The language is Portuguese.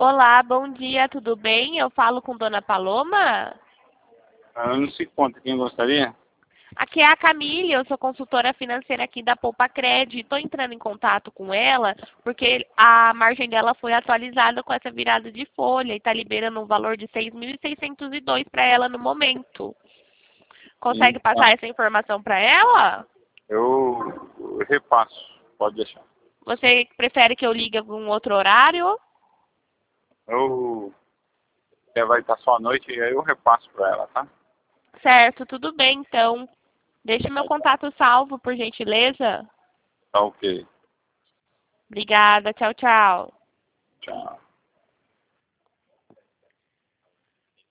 Olá, bom dia, tudo bem? Eu falo com Dona Paloma? Ela não se conta, quem gostaria? Aqui é a Camille, eu sou consultora financeira aqui da Poupa Cred. Estou entrando em contato com ela porque a margem dela foi atualizada com essa virada de folha e está liberando um valor de 6.602 para ela no momento. Consegue passar Então, essa informação para ela? eu repasso, pode deixar. Você prefere que eu ligue em algum outro horário? Eu, vai estar só à noite e aí eu repasso para ela, tá? Certo, tudo bem então. Deixe meu contato salvo, por gentileza. Tá ok. Obrigada, tchau, tchau. Tchau.